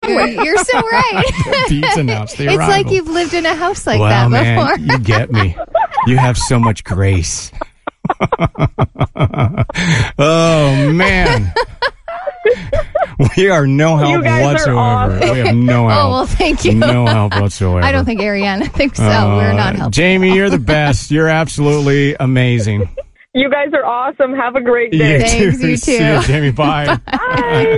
You're so right. Pizza announced the arrival. It's like you've lived in a house like that before. Man, you get me. You have so much grace. Oh, man. We are no help whatsoever. We have no help. Oh, well, thank you. No help whatsoever. I don't think Ariana thinks so. We're not helping. Jamie, you're the best. You're absolutely amazing. You guys are awesome. Have a great day. Thanks, you too. See you, Jamie. Bye. Bye.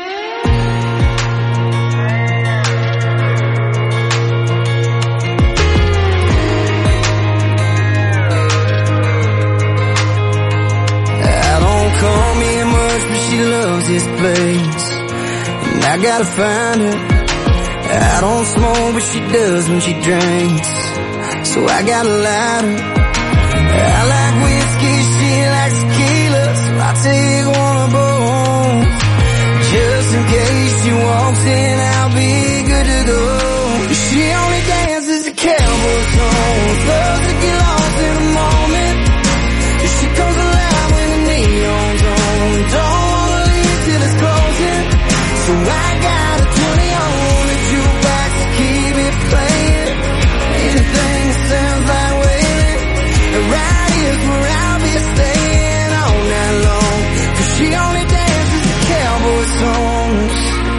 Call me much, but she loves this place, and I gotta find her. I don't smoke, but she does when she drinks, so I gotta light her. I like whiskey, she likes tequila, so I take one of both. Just in case she walks in, I'll be good to go. She only dances to cowboy songs, loves to get lost in the moment. She comes alive when the neon's on. Don't wanna leave till it's closing, so I got a 20 on the jukebox to keep it playing. Anything that sounds like wailing, and right here's where I'll be staying all night long. 'Cause she only dances to cowboy songs.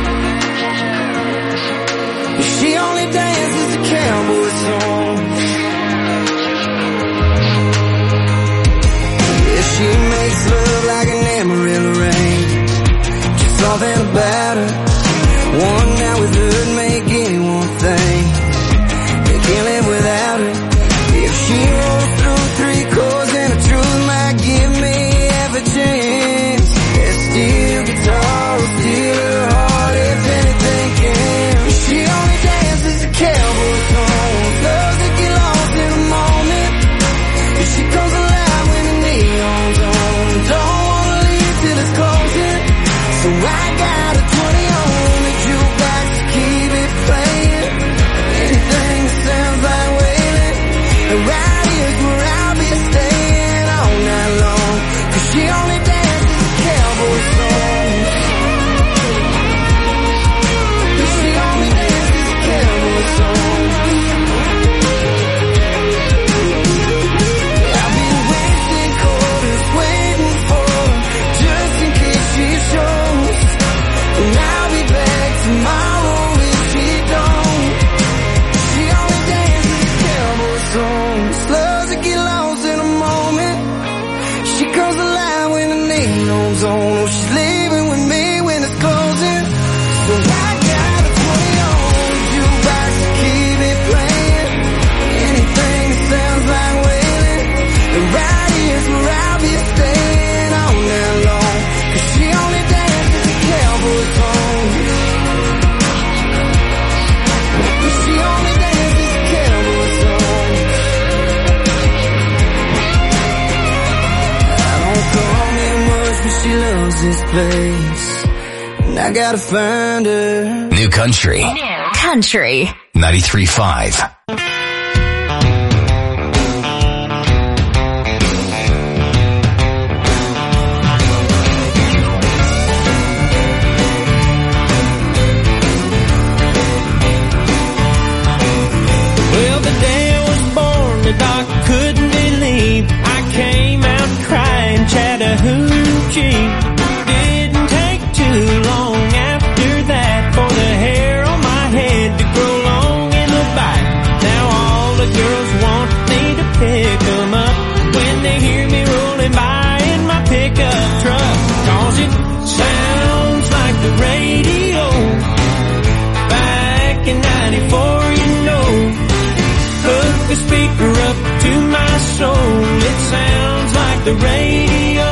She only dances to cowboy songs. She makes love like an Amarillo rain. Just something about her. One night with her make anyone think they can't live without her. If she rolls through 3 chords, then the truth might give me half a chance. That steel guitar will steal her heart if anything can. She only dances to cowboy songs, loves to get lost in the moment. If she comes alive when the neon's on, don't wanna leave till it's closing, so I got a 20 on the jukebox to keep it playing. Anything that sounds like wailing, and right here's where I'll be staying all night long. 'Cause she only dances to cowboy songs. She only dances to cowboy songs. I've been wasting quarters waiting for her, just in case she shows. And I'll be back tomorrow if she don't. She only dances to cowboy songs, loves to get lost in a moment. She comes alive when the neon's on. Oh, she's leaving with me when it's closing, so I got a 20 on the jukebox to keep it playing. Anything that sounds like wailing, and right here's where I'll be staying all night long. 'Cause she only dances to cowboy songs. She only dances to cowboy songs. I don't call me much, but she loves this place, and I gotta find her. New Country. 93.5. Well, the day I was born, the doc couldn't believe I came out crying Chattahoochee. Didn't take too long after that for the hair on my head to grow long in the back. Now all the girls want me to pick them up when they hear me rolling by in my pickup truck. 'Cause it sounds like the radio back in 94, you know. Hook the speaker up to my soul. It sounds like the radio.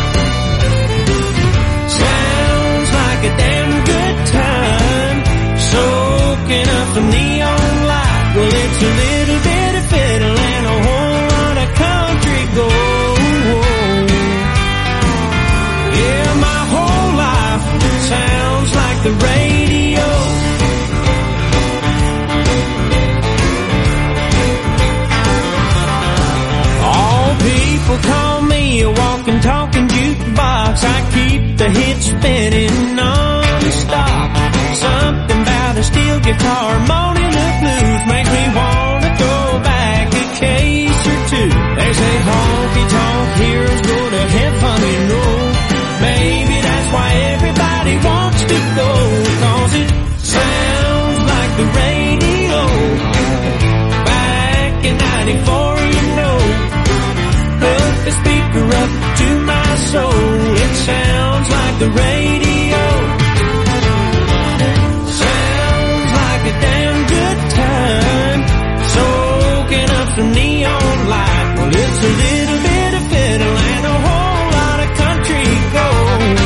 Sounds like a damn good time. Soaking up the neon light. Well, it's a little bit of fiddle and a whole lot of country gold. Yeah, my whole life sounds like the radio. All people call me a walking guitar, moaning the blues, makes me wanna go back a case or two. They say honky-tonk heroes go to heaven, you know. Maybe that's why everybody wants to go, 'cause it sounds like the radio. Back in 94, you know. Hook the speaker up to my soul. It sounds like the radio. Sounds like a damn good time. Soaking up some neon light. Well, it's a little bit of fiddle and a whole lot of country gold.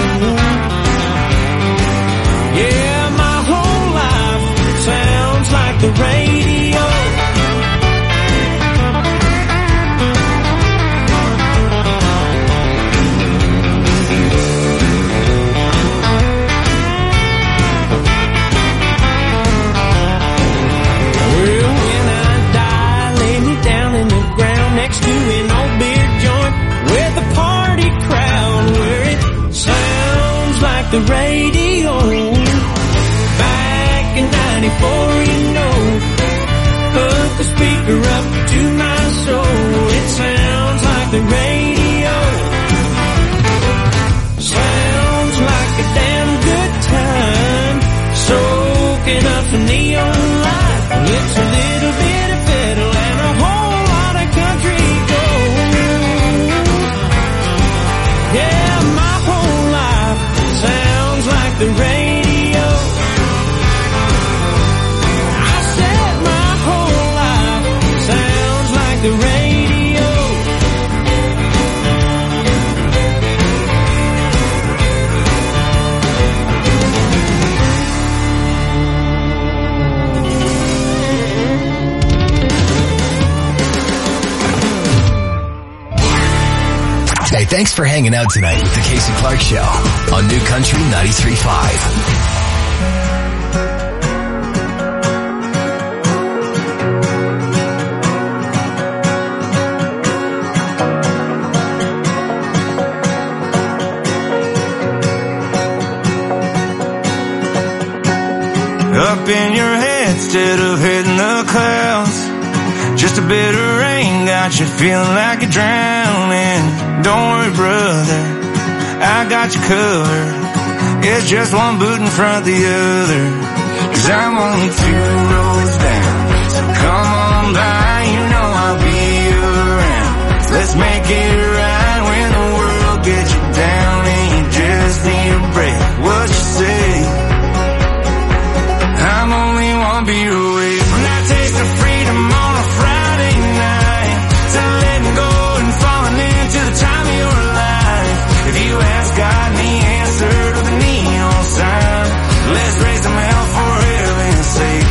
Yeah, my whole life sounds like the radio. Next to an old beer joint with a party crowd where it sounds like the radio. Back in 94, you know. Hook the speaker up to my soul. It sounds like the radio. Sounds like a damn good time. Soaking up some neon light. It's a little bit of fiddle and a whole lot of country gold. Yeah, my whole life sounds like the radio. I said my whole life sounds like the radio. Hey, thanks for hanging out tonight with the Casey Clark Show on New Country 93.5. Up in your head instead of hitting the clouds. Just a bit of rain got you feeling like you're drowning. Don't worry, brother, I got you covered. It's just one boot in front of the other. 'Cause I'm only 2 rows down, so come on by, you know I'll be around. Let's make it right when the world gets you down and you just need a break. What you say? I'm only one beer away from that taste of freedom on a Friday night. To letting go and falling into the time of your life. If you ask God and the answer to the neon sign, let's raise them hell for heaven's sake.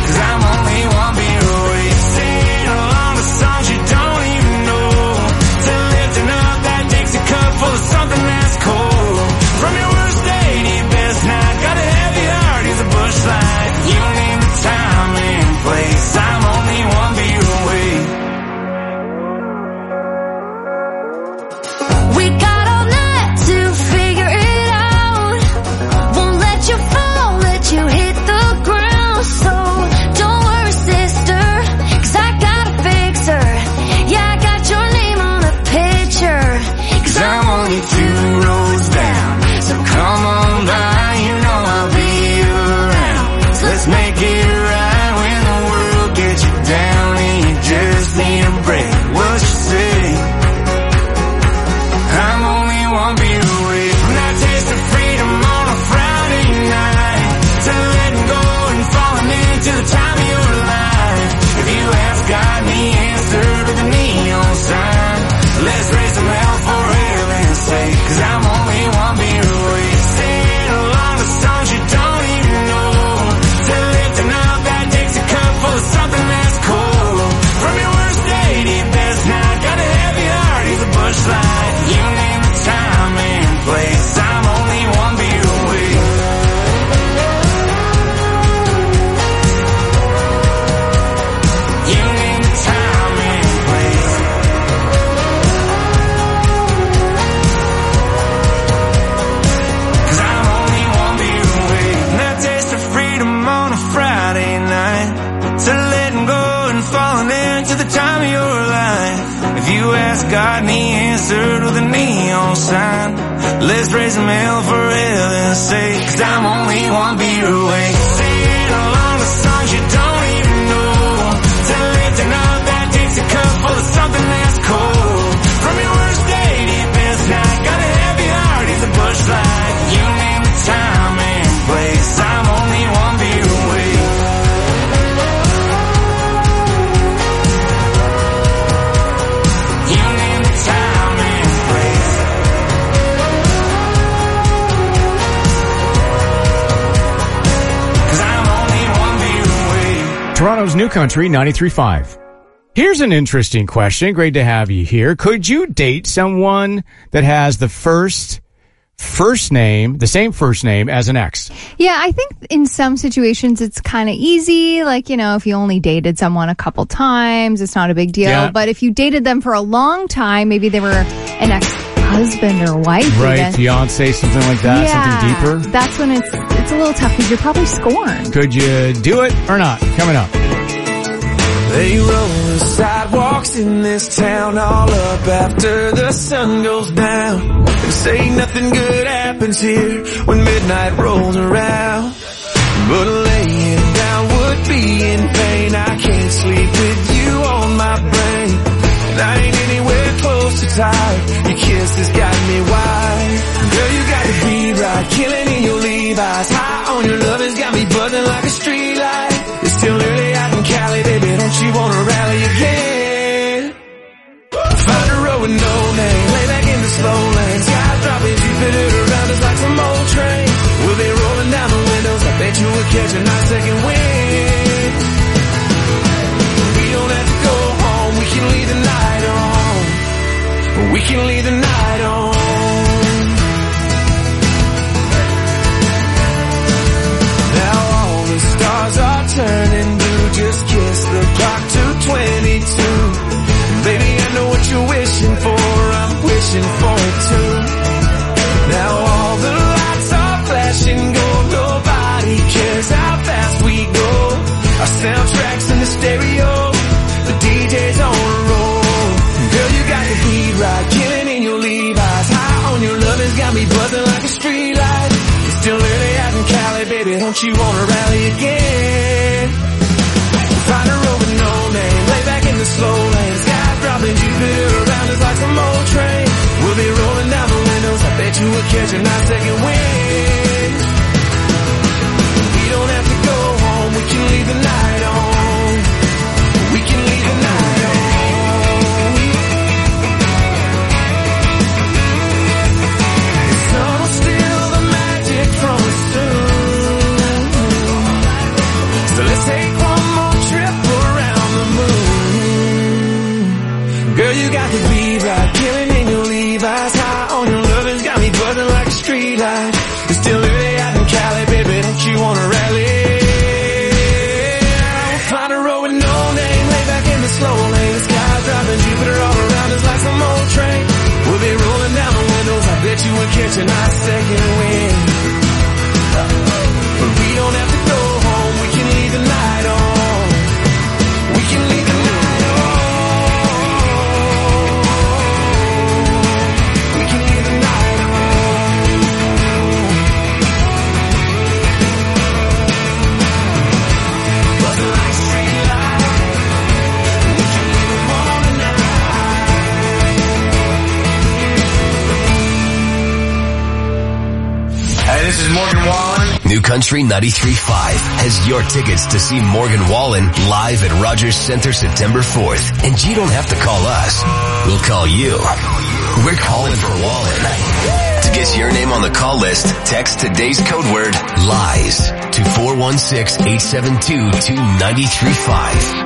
eyes got me answered with a neon sign. Let's raise them hell for heaven's sake, 'cause I'm only one beer away. Singing along the songs you don't even know, to lifting up that Dixie cup full of something that's cold. From your worst day to your best night, got a heavy heart, it's a bush light. You name the time and place, I'm only one beer away. You name the time and place. 'Cause I'm only one beer away. Toronto's New Country 93.5. Here's an interesting question. Great to have you here. Could you date someone that has the same first name as an ex? Yeah, I think in some situations it's kind of easy. Like, if you only dated someone a couple times, it's not a big deal. Yeah. But if you dated them for a long time, maybe they were an ex-husband or wife. Right, even. fiance, something like that, Yeah, something deeper. That's when it's a little tough because you're probably scorned. Could you do it or not? Coming up. They roll the sidewalks in this town all up after the sun goes down. They say nothing good happens here when midnight rolls around. But laying down would be in vain. I can't sleep with you on my brain. And I ain't anywhere close to tired. Your kiss has got me wired. Girl, you got the beat right, killing in your Levi's. High on your love has got me buzzing like a street light. It's still early out in Cali, baby, don't you wanna rally again? Find a road with no name, lay back in the slow lane. Sky dropping, Jupiter around us like some old train. We'll be rolling down the windows, I bet you would catch a nice second wind. We don't have to go home, we can leave the night on. We can leave the night on. Now all the stars are turning blue, just kiss the clock to 22. Baby, I know what you're wishing for, I'm wishing for it too. Now all the lights are flashing gold, nobody cares how fast we go. Our soundtrack's in the stereo, the DJ's on a roll. Girl, you got the beat right, killing in your Levi's. High on your love has got me buzzing like a street light. It's still early out in Cali, baby, don't you wanna rally again? Find a road with no name, lay back in the slow lane. Sky dropping, Jupiter around us like some old train. We'll be rolling down the windows, I bet you would catch a nice second wind. We don't have to go home, we can leave the night on. We can leave the night on. The sun will steal the magic from us soon. So let's take one more trip around the moon. Girl, you got the beat right, killing in your Levi's. High on your love has got me buzzing like a street light. It's still early out in Cali, baby, don't you wanna rally? Find a road with no name, lay back in the slow lane. The sky dropping, Jupiter all around us like some old train. We'll be rolling down the windows, I bet you would catch a nice second wind. But we don't have to go home, we can leave the night on. We can leave the night on. We can leave the night on. Buzzing like a street light. We can leave them on tonight. Hey, this is Morgan Wallen. New Country 93.5 has your tickets to see Morgan Wallen live at Rogers Center September 4th. And you don't have to call us. We'll call you. We're calling for Wallen. To get your name on the call list, text today's code word LIES to 416-872-2935.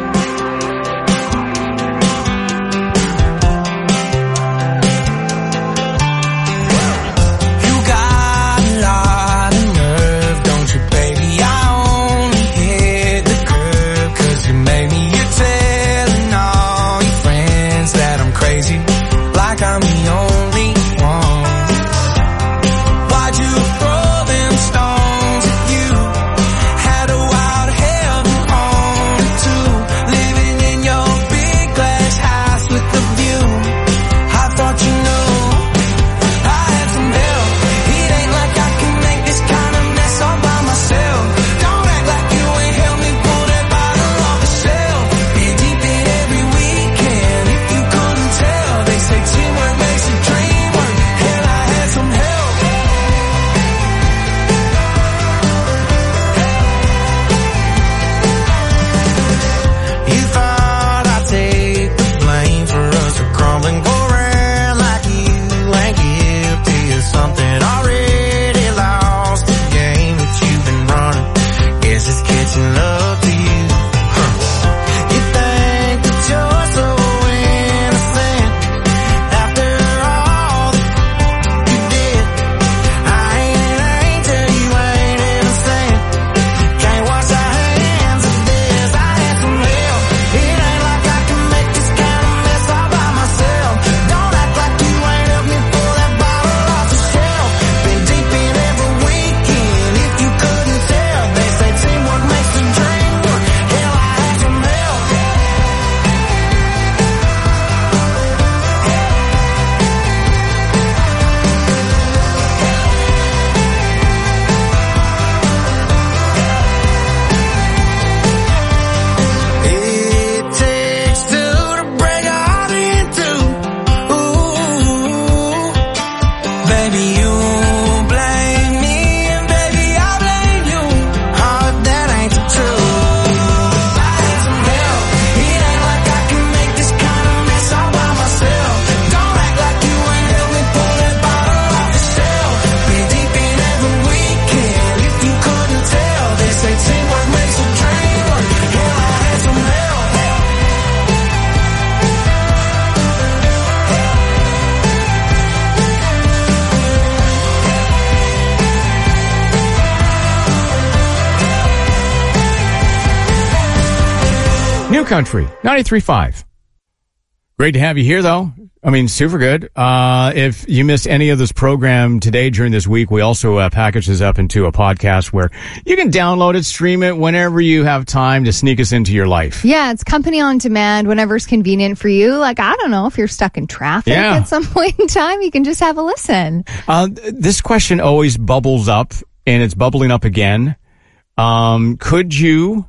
New Country 93.5. Great to have you here, though. I mean, super good. If you missed any of this program today during this week, we also package this up into a podcast where you can download it, stream it whenever you have time to sneak us into your life. Yeah, it's company on demand whenever it's convenient for you. Like, I don't know, if you're stuck in traffic at some point in time, you can just have a listen. This question always bubbles up, and it's bubbling up again. Could you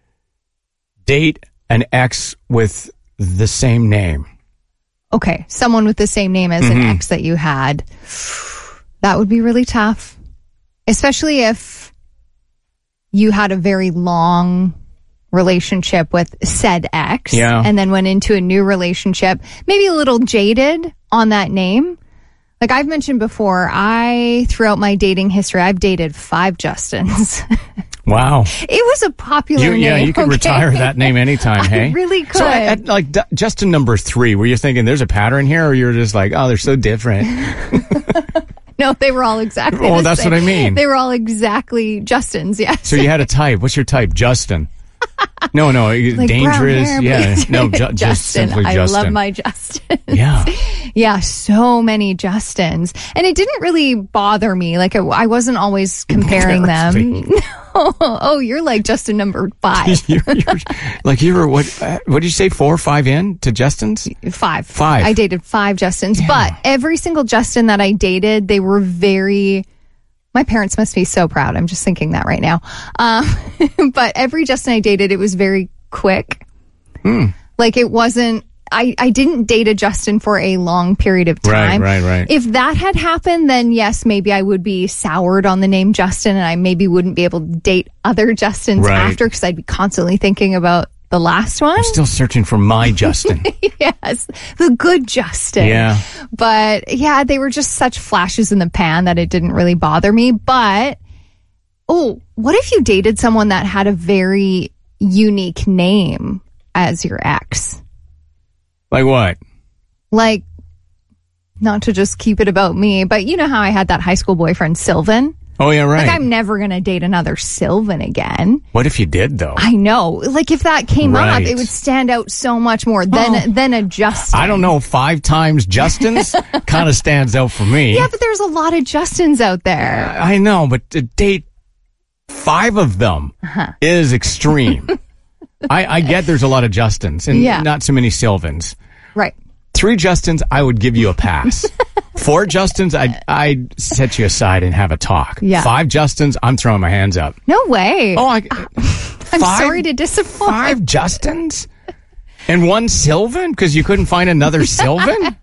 date an ex with the same name? Okay, someone with the same name as an ex that you had. That would be really tough. Especially if you had a very long relationship with said ex and then went into a new relationship, maybe a little jaded on that name. Like I've mentioned before, throughout my dating history, I've dated 5 Justins. Wow. It was a popular name. Yeah, you could retire that name anytime, hey? I really could. So at Justin number 3, were you thinking there's a pattern here, or you're just like, oh, they're so different? No, they were all exactly the that's same. what I mean. They were all exactly Justins, yes. So you had a type. What's your type? Justin. No, like dangerous. Hair, yeah, no, Justin. just simply Justin. I love my Justins. Yeah. Yeah, so many Justins. And it didn't really bother me. Like, I wasn't always comparing them. Oh, you're like Justin number 5. you were, what did you say, 4 or 5 in to Justin's? 5. 5. I dated 5 Justins. Yeah. But every single Justin that I dated, they were very... My parents must be so proud. I'm just thinking that right now. But every Justin I dated, it was very quick. Like it wasn't, I didn't date a Justin for a long period of time. Right. If that had happened, then yes, maybe I would be soured on the name Justin and I maybe wouldn't be able to date other Justins after because I'd be constantly thinking about the last one. I'm still searching for my Justin. Yes, the good Justin. Yeah. But yeah, they were just such flashes in the pan that it didn't really bother me. But, what if you dated someone that had a very unique name as your ex? Like what? Like, not to just keep it about me, but you know how I had that high school boyfriend, Sylvan? Oh, yeah, right. Like, I'm never going to date another Sylvan again. What if you did, though? I know. Like, if that came up, it would stand out so much more than a Justin. I don't know. 5 times Justin's kind of stands out for me. Yeah, but there's a lot of Justins out there. I know, but to date 5 of them is extreme. I get there's a lot of Justins and not so many Sylvans. Right. 3 Justins, I would give you a pass. 4 Justins, I'd set you aside and have a talk. Yeah. 5 Justins, I'm throwing my hands up. No way. Oh, I'm sorry to disappoint. 5 Justins? And 1 Sylvan? Because you couldn't find another Sylvan?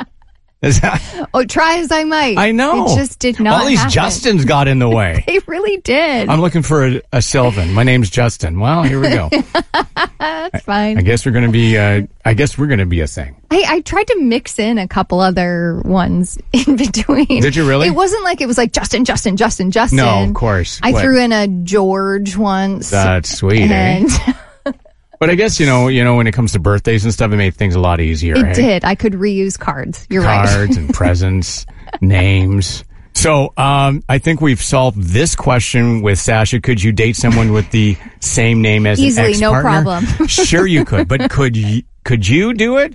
Try as I might. I know. It just did not All these happen. Justins got in the way. They really did. I'm looking for a Sylvan. My name's Justin. Well, here we go. That's fine. I guess we're going to be. I guess we're going to be a thing. I tried to mix in a couple other ones in between. Did you really? It wasn't like it was like Justin. No, of course. I threw in a George once. That's sweet, and But I guess, you know, when it comes to birthdays and stuff, it made things a lot easier. It did. I could reuse cards. You're right. Cards and presents, names. So I think we've solved this question with Sasha. Could you date someone with the same name as easily, an ex-partner? No problem. Sure you could. But could you do it?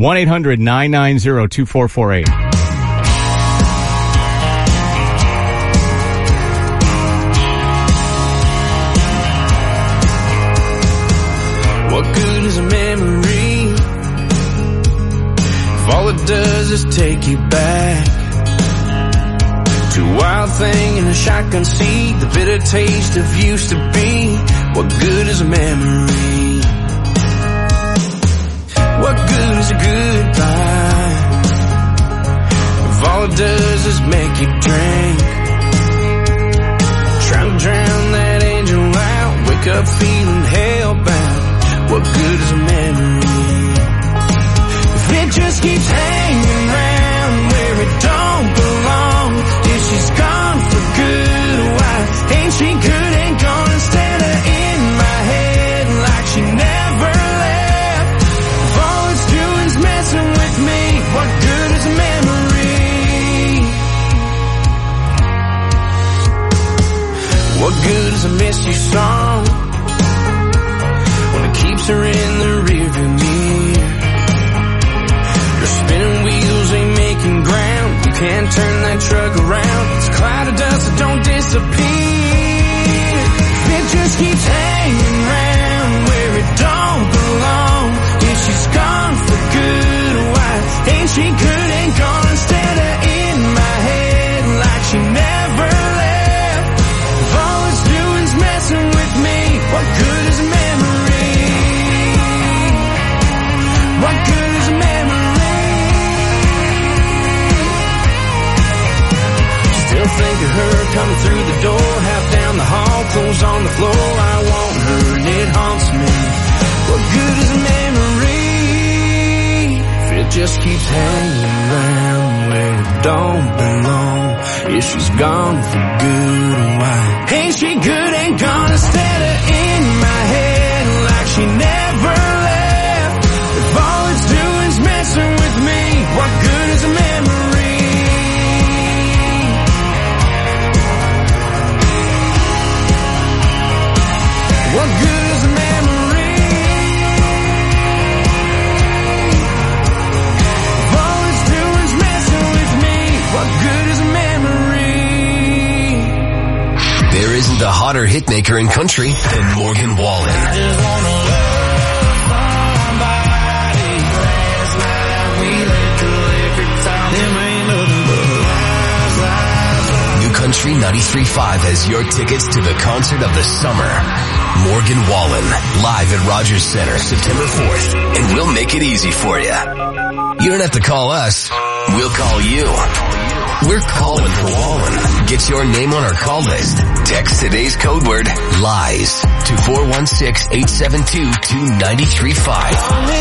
1-800-990-2448. What good is a memory if all it does is take you back to a wild thing in a shotgun seat, the bitter taste of used to be? What good is a memory? What good is a goodbye if all it does is make you drink? Trying to drown that angel out, wake up feeling hellbound. What good is a memory if it just keeps hanging around where it don't belong? If she's gone for good, why ain't she good and gone instead of in my head like she never left? If all it's doing's messing with me, what good is a memory? What good is a miss you song? Keeps her in she couldn't gone instead of in my head like she never left. If all it's doing's messing with me, what good is a memory? What good is a memory? Still think of her coming through the door, half down the hall, clothes on the floor. I want her and it haunts me. What good is a memory if it just keeps hanging around where it don't belong? If she's gone for good, why ain't she good and gone instead of in my head like she never left? If all it's doing's messing with me, what good is a memory? What good is a memory? If all it's doing's messing with me, what good is a memory? There isn't a hotter hitmaker in country than Morgan Wallen. Just wanna love somebody. Last night we let the liquor talk. Them ain't nothing but lies. New Country 93.5 has your tickets to the concert of the summer. Morgan Wallen, live at Rogers Center, September 4th. And we'll make it easy for you. You don't have to call us. We'll call you. We're calling for Wallen. Get your name on our call list. Text today's code word, LIES, to 416-872-2935.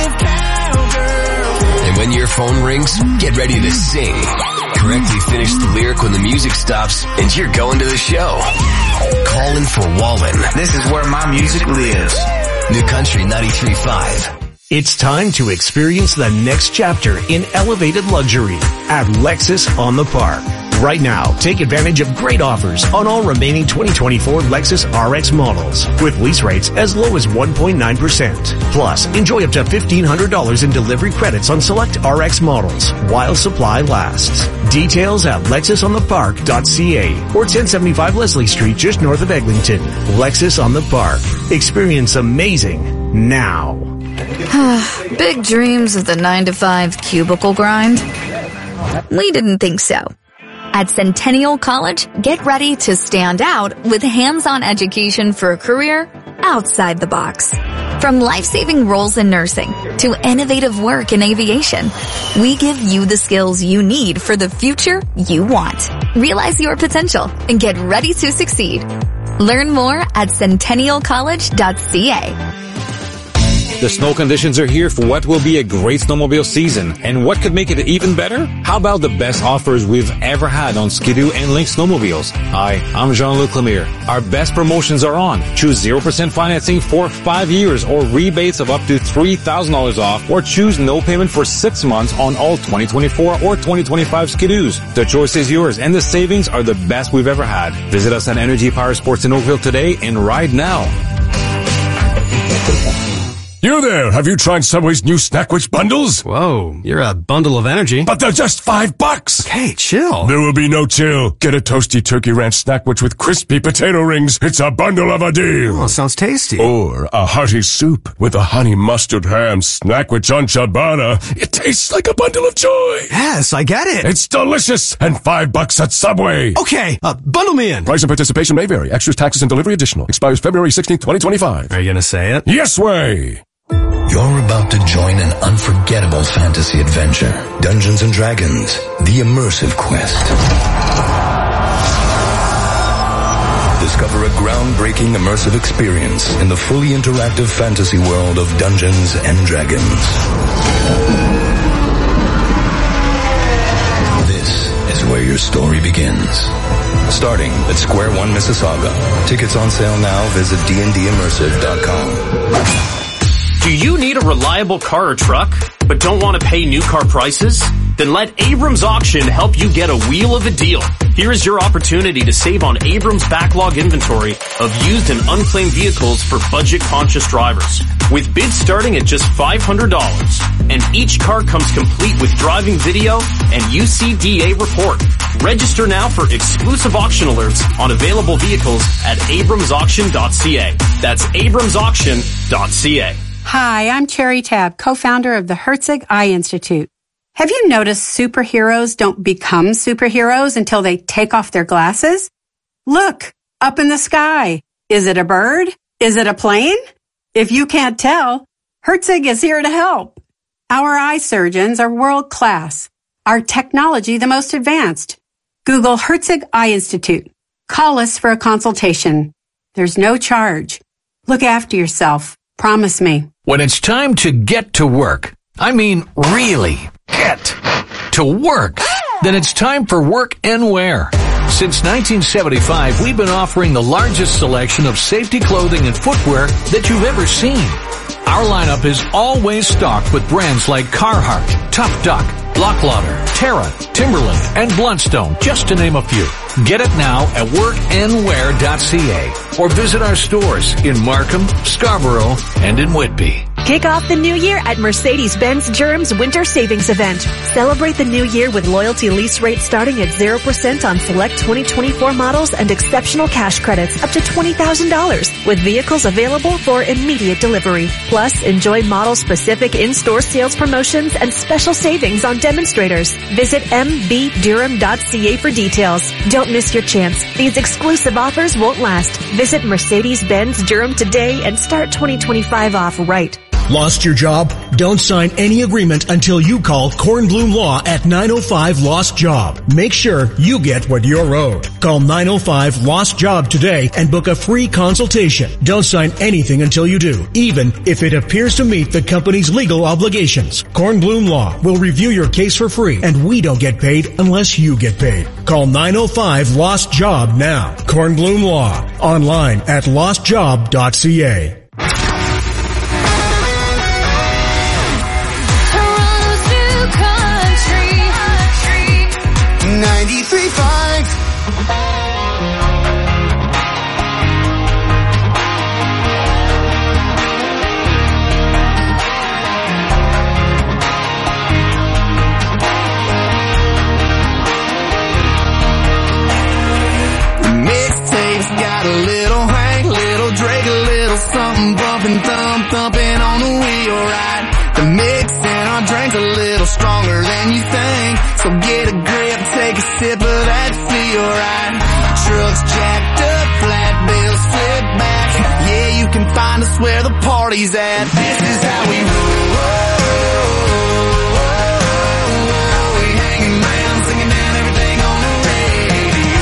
And when your phone rings, get ready to sing. Correctly finish the lyric when the music stops, and you're going to the show. Calling for Wallen. This is where my music lives. New Country 93.5. It's time to experience the next chapter in elevated luxury at Lexus on the Park. Right now, take advantage of great offers on all remaining 2024 Lexus RX models with lease rates as low as 1.9%. Plus, enjoy up to $1,500 in delivery credits on select RX models while supply lasts. Details at lexusonthepark.ca or 1075 Leslie Street just north of Eglinton. Lexus on the Park. Experience amazing now. Big dreams of the 9-to-5 cubicle grind? We didn't think so. At Centennial College, get ready to stand out with hands-on education for a career outside the box. From life-saving roles in nursing to innovative work in aviation, we give you the skills you need for the future you want. Realize your potential and get ready to succeed. Learn more at centennialcollege.ca. The snow conditions are here for what will be a great snowmobile season. And what could make it even better? How about the best offers we've ever had on Ski-Doo and Lynx snowmobiles? Hi, I'm Jean-Luc Lemire. Our best promotions are on. Choose 0% financing for 5 years or rebates of up to $3,000 off, or choose no payment for 6 months on all 2024 or 2025 Ski-Doos. The choice is yours and the savings are the best we've ever had. Visit us at Energy Power Sports in Oakville today and ride now. You there, have you tried Subway's new Snackwich bundles? Whoa, you're a bundle of energy. But they're just $5. Okay, chill. There will be no chill. Get a toasty turkey ranch Snackwich with crispy potato rings. It's a bundle of a deal. Oh, sounds tasty. Or a hearty soup with a honey mustard ham Snackwich on ciabatta. It tastes like a bundle of joy. Yes, I get it. It's delicious and $5 at Subway. Okay, bundle me in. Price and participation may vary. Extras, taxes, and delivery additional. Expires February 16th, 2025. Are you gonna say it? Yes way. You're about to join an unforgettable fantasy adventure. Dungeons & Dragons, the immersive quest. Discover a groundbreaking immersive experience in the fully interactive fantasy world of Dungeons & Dragons. This is where your story begins. Starting at Square One, Mississauga. Tickets on sale now. Visit dndimmersive.com. Do you need a reliable car or truck, but don't want to pay new car prices? Then let Abrams Auction help you get a wheel of a deal. Here is your opportunity to save on Abrams' backlog inventory of used and unclaimed vehicles for budget-conscious drivers. With bids starting at just $500, and each car comes complete with driving video and UCDA report. Register now for exclusive auction alerts on available vehicles at abramsauction.ca. That's abramsauction.ca. Hi, I'm Cherry Tabb, co-founder of the Herzig Eye Institute. Have you noticed superheroes don't become superheroes until they take off their glasses? Look, up in the sky. Is it a bird? Is it a plane? If you can't tell, Herzig is here to help. Our eye surgeons are world class. Our technology the most advanced. Google Herzig Eye Institute. Call us for a consultation. There's no charge. Look after yourself. Promise me. When it's time to get to work, I mean really get to work, then it's time for Work and Wear. Since 1975, we've been offering the largest selection of safety clothing and footwear that you've ever seen. Our lineup is always stocked with brands like Carhartt, Tough Duck, Locklauder, Terra, Timberland, and Bluntstone, just to name a few. Get it now at workandwear.ca or visit our stores in Markham, Scarborough, and in Whitby. Kick off the new year at Mercedes-Benz Durham's Winter Savings Event. Celebrate the new year with loyalty lease rates starting at 0% on select 2024 models and exceptional cash credits up to $20,000 with vehicles available for immediate delivery. Plus, enjoy model-specific in-store sales promotions and special savings on demonstrators. Visit mbdurham.ca for details. Don't miss your chance. These exclusive offers won't last. Visit Mercedes-Benz Durham today and start 2025 off right. Lost your job? Don't sign any agreement until you call Kornblum Law at 905 Lost Job. Make sure you get what you're owed. Call 905 Lost Job today and book a free consultation. Don't sign anything until you do, even if it appears to meet the company's legal obligations. Kornblum Law will review your case for free, and we don't get paid unless you get paid. Call 905 Lost Job now. Kornblum Law. Online at lostjob.ca. Something bumping, thumping on the wheel, right? The mix in our drink's a little stronger than you think. So get a grip, take a sip of that feel, right? Trucks jacked up, flat bills flip back. Yeah, you can find us where the party's at. This is how we roll. We hanging around, singing down everything on the radio.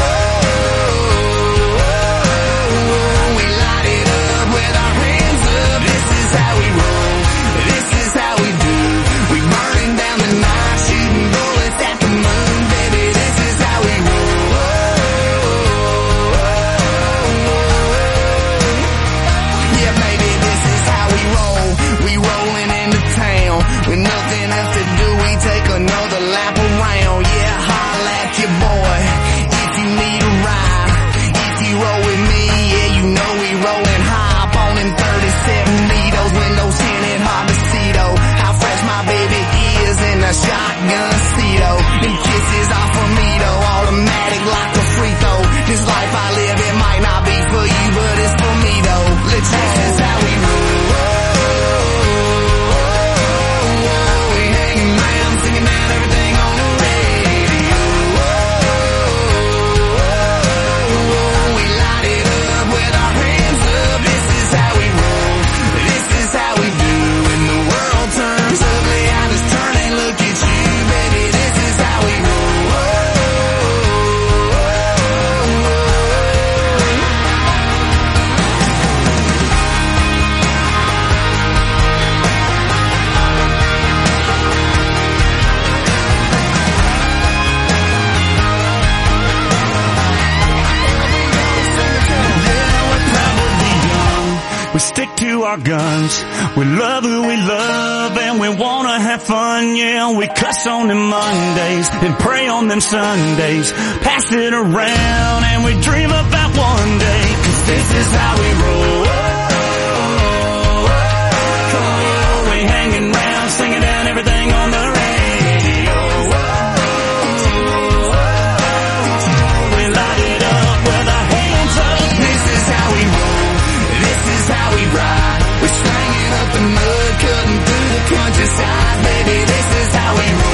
We light it up with our hands up. This is how we roll. This is how we do. We burning down the night, shooting bullets at the moon, baby. This is how we roll. Yeah, baby, this is how we roll. We rolling into town with nothing else to do. We take another lap around. Yeah, holla at your boy if you need a ride. If you roll with me, yeah, you know we rolling high. Up on in 37 needles, windows tinted, hard to see though. How fresh my baby is in a shotgun seat, oh. Them kisses off of me though, automatic like a free throw. This life I live, it might not be for you, but it's for me though. Let's this is how we roll. We hanging around, singing down everything on the radio. We light it up with our hands up. This is how we roll. This is how we do. When the world turns ugly, I just turn and look at you, baby. This is how we roll. We stick to our guns, we love who we love, and we wanna have fun, yeah. We cuss on them Mondays, and pray on them Sundays, pass it around, and we dream about one day, 'cause this is how we roll. We hanging around, singing down everything on the radio. We light it up with our hands up. This is how we roll. This is how we ride. We're slanging up the mud, cutting through the countryside, baby. This is how we roll.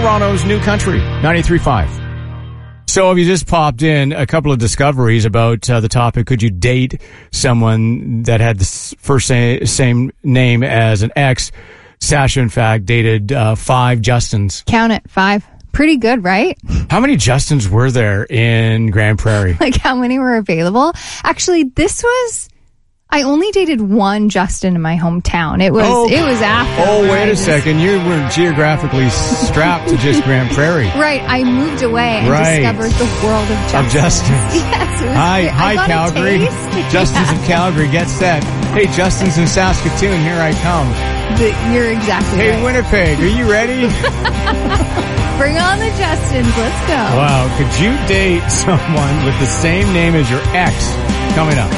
Toronto's New Country, 93.5. So if you just popped in, a couple of discoveries about the topic, could you date someone that had the same name as an ex? Sasha, in fact, dated 5 Justins. Count it, 5. Pretty good, right? How many Justins were there in Grand Prairie? Like, how many were available? Actually, I only dated one Justin in my hometown. It was after. Oh, wait a second. You were geographically strapped to just Grand Prairie. Right. I moved away and discovered the world of Justins. Yes. Hi, Calgary. Justins in Calgary, get set. Hey, Justins in Saskatoon, here I come. You're exactly right. Hey, Winnipeg, are you ready? Bring on the Justins. Let's go. Wow. Could you date someone with the same name as your ex? Coming up.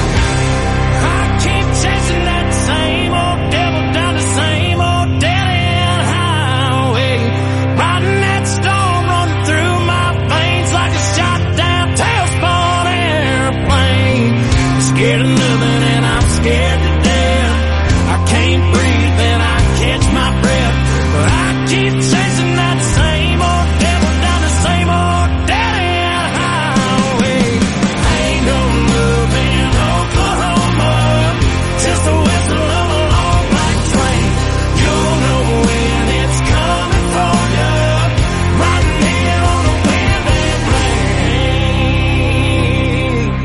Scared of nothing and I'm scared to death. I can't breathe and I catch my breath. But I keep chasing that same old devil down the same old dead-end highway. Ain't no love in Oklahoma, just the whistle of a long black train. You'll know when it's coming for you, riding in on the wind and rain.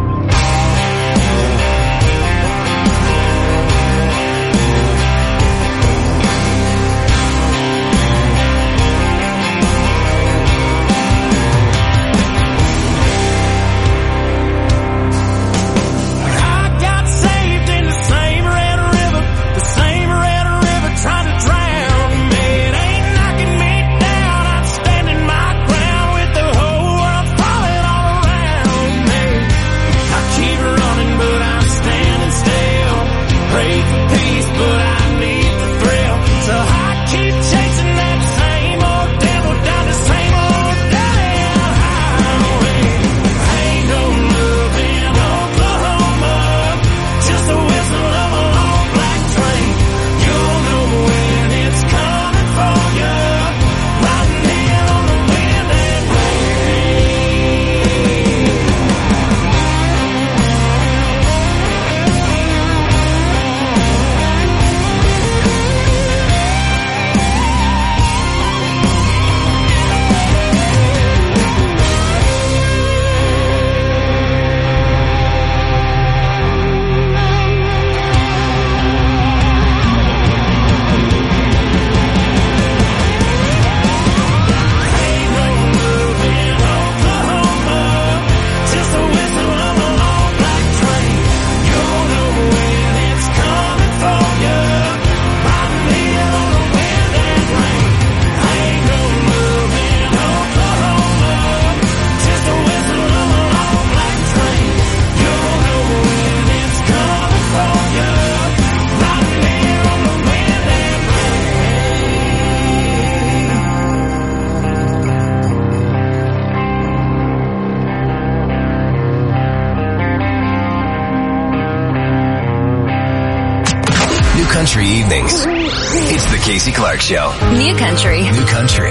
Country evenings. It's the Casey Clark Show. New Country. New Country,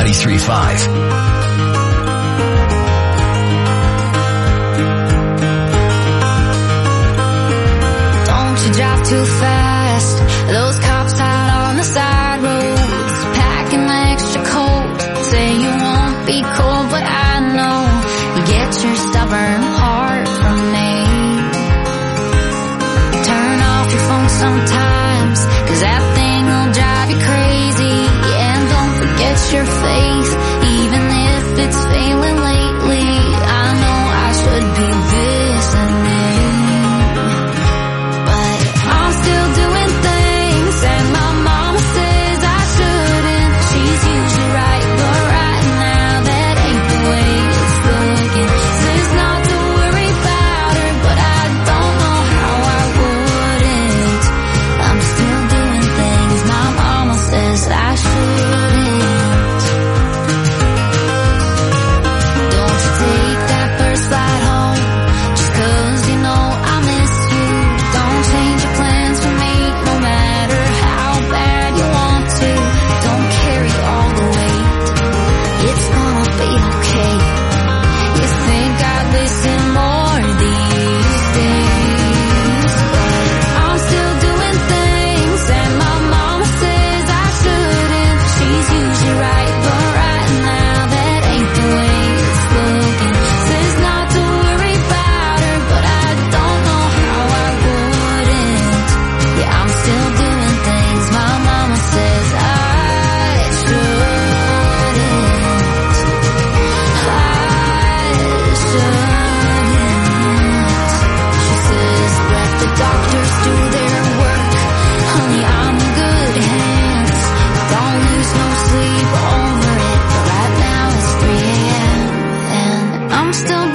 93.5. Don't you drive too fast. Those cops out on the side roads, packing my extra coat. Say you won't be cold, but I know you get your stubborn heart from me. Turn off your phone sometimes, 'cause that thing will drive you crazy. And don't forget your faith, even if it's failing lately. I know I should be listening, but I'm still doing things that my mama says I shouldn't. She's usually right, but right now that ain't the way it's looking. Says not to worry about her, but I don't know how I wouldn't. I'm still doing things my mama says I shouldn't.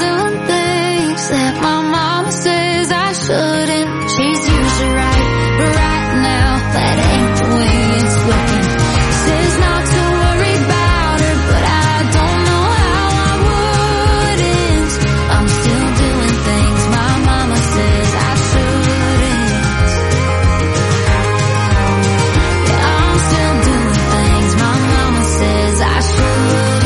doing things that my mama says I shouldn't. She's usually right, but right now that ain't the way it's looking. Says not to worry about her, but I don't know how I wouldn't. I'm still doing things my mama says I shouldn't. Yeah, I'm still doing things my mama says I shouldn't.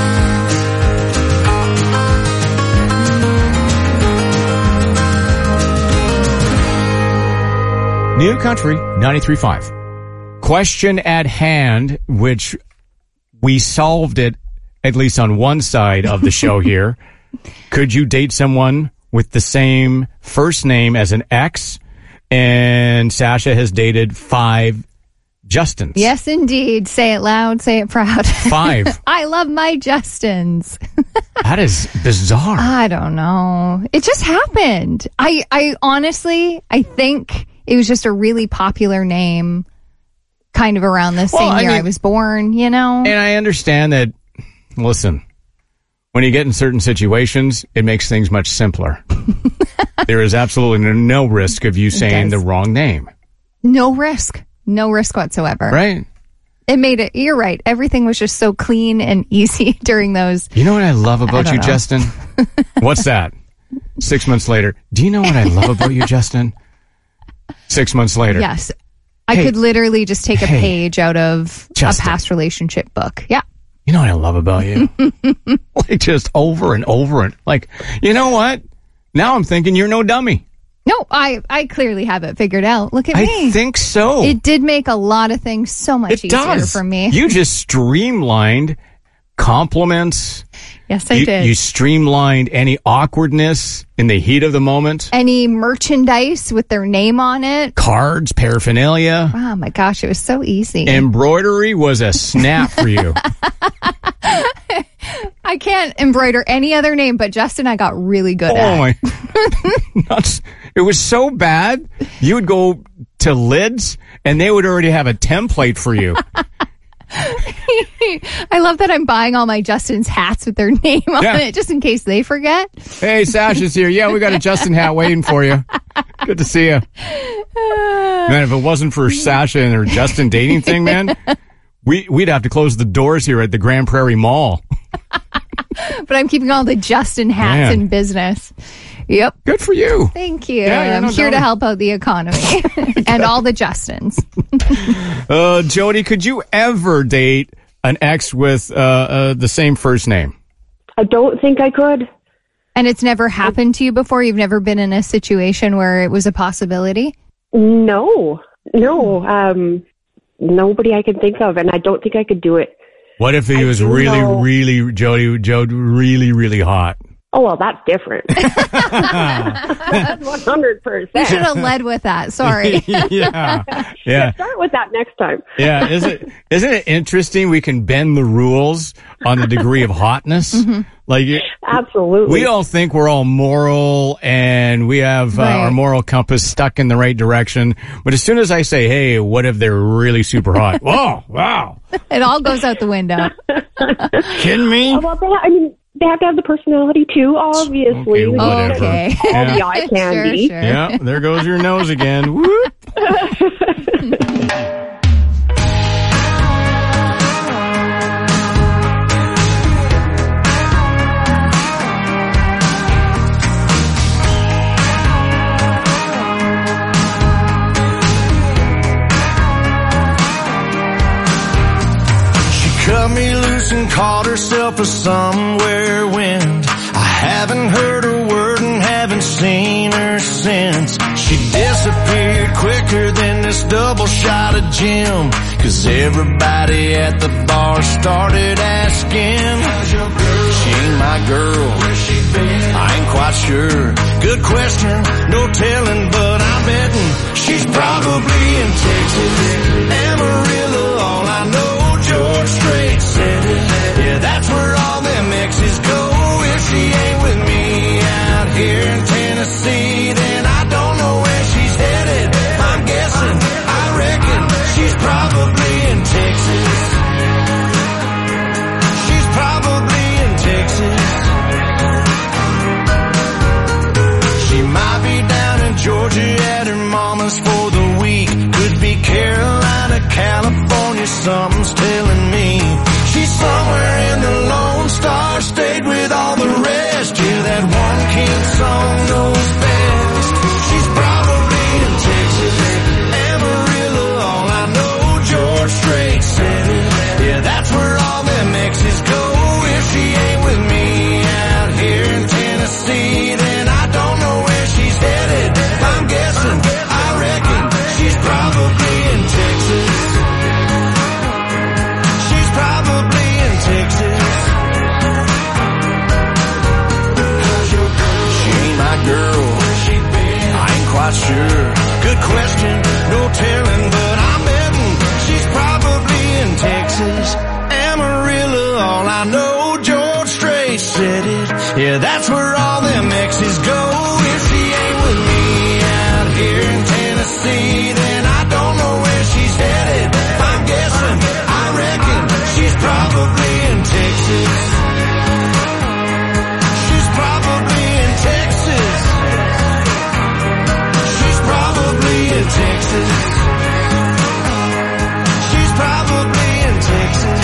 New Country 93.5. Question at hand, which we solved it, at least on one side of the show here. Could you date someone with the same first name as an ex? And Sasha has dated 5 Justins. Yes, indeed. Say it loud, say it proud. 5. I love my Justins. That is bizarre. I don't know. It just happened. I honestly, I think it was just a really popular name kind of around the same year I was born, you know? And I understand that, listen, when you get in certain situations, it makes things much simpler. There is absolutely no risk of you saying the wrong name. No risk. No risk whatsoever. Right. It made it, you're right. Everything was just so clean and easy during those. You know what I love about you, Justin? What's that? 6 months later. Do you know what I love about you, Justin? 6 months later. Yes. I could literally just take a page out of Justin, a past relationship book. Yeah. You know what I love about you? Like just over and over and like, you know what? Now I'm thinking you're no dummy. No, I clearly have it figured out. Look at me. I think so. It did make a lot of things so much easier for me. You just streamlined compliments. Yes, I did. You streamlined any awkwardness in the heat of the moment. Any merchandise with their name on it. Cards, paraphernalia. Oh my gosh, it was so easy. Embroidery was a snap for you. I can't embroider any other name, but Justin, I got really good at. Oh my. It was so bad. You would go to Lids and they would already have a template for you. I love that I'm buying all my Justin's hats with their name on it, just in case they forget. Hey, Sasha's here. Yeah, we got a Justin hat waiting for you. Good to see you. Man, if it wasn't for Sasha and her Justin dating thing, man, we'd have to close the doors here at the Grand Prairie Mall. But I'm keeping all the Justin hats in business. Yep. Good for you. Thank you. Yeah, I'm here to help out the economy and all the Justins. Jody, could you ever date an ex with the same first name? I don't think I could. And it's never happened to you before? You've never been in a situation where it was a possibility? No. Nobody I can think of, and I don't think I could do it. What if he was really, Jody, really hot? Oh, well, that's different. That's 100%. You should have led with that. Sorry. Yeah. Start with that next time. Yeah. Isn't it interesting? We can bend the rules on the degree of hotness. Mm-hmm. Like, absolutely. We all think we're all moral and we have our moral compass stuck in the right direction. But as soon as I say, hey, what if they're really super hot? Whoa, wow. It all goes out the window. Kidding me? Well, they have to have the personality too, obviously. Okay. All the eye candy. Sure. Yeah, there goes your nose again. Whoop. Cut me loose and caught herself a somewhere wind. I haven't heard a word and haven't seen her since. She disappeared quicker than this double shot of gin. 'Cause everybody at the bar started asking, how's your girl? She ain't my girl. Where's she been? I ain't quite sure. Good question, no telling, but I'm betting she's probably in Texas. Amarillo, all I know. George Strait said it. Yeah, that's where all them exes go. If she ain't with me out here in Tennessee, then I don't know where she's headed. I'm guessing, I reckon she's probably in Texas. She's probably in Texas. not sure. Good question, no telling, but I'm betting she's probably in Texas. Amarillo, all I know, George Strait said it. Yeah, that's where all them exes go. If she ain't with me out here in Tennessee, then I don't know where she's headed. I'm guessing, I reckon she's probably in Texas. She's probably in Texas. She's probably in Texas. She's probably in Texas.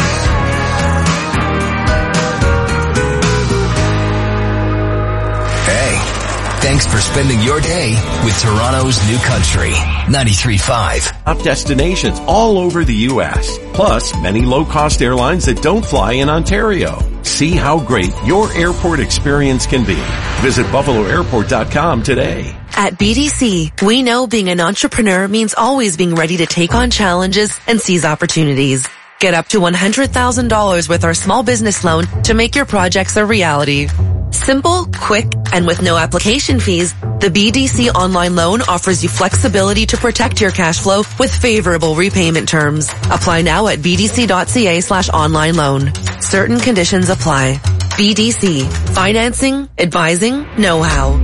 Hey, thanks for spending your day with Toronto's New Country 93.5. Top destinations all over the U.S., plus many low-cost airlines that don't fly in Ontario. See how great your airport experience can be. Visit buffaloairport.com today. At BDC, we know being an entrepreneur means always being ready to take on challenges and seize opportunities. Get up to $100,000 with our small business loan to make your projects a reality. Simple, quick, and with no application fees, the BDC online loan offers you flexibility to protect your cash flow with favorable repayment terms. Apply now at bdc.ca/online loan. Certain conditions apply. BDC. Financing, advising, know-how.